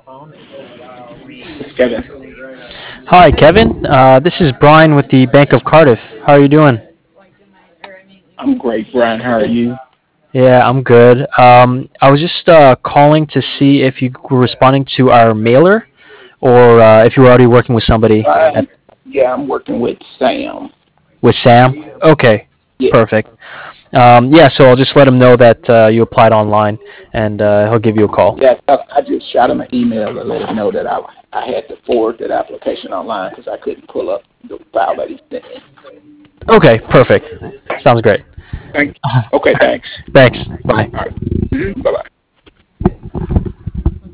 It's Kevin. Hi, Kevin. This is Brian with the Bank of Cardiff. How are you doing? I'm great, Brian. How are you? Yeah, I'm good. I was just calling to see if you were responding to our mailer or if you were already working with somebody Fine. Yeah, I'm working with Sam. with Sam. Okay, Yeah, perfect. Yeah, so I'll just let him know that you applied online and he'll give you a call. yeah. I just shot him an email to let him know that I had to forward that application online because I couldn't pull up the file that he sent me. Okay, perfect. Sounds great. Thank. Okay, thanks. Thanks. Bye. All right. Bye bye.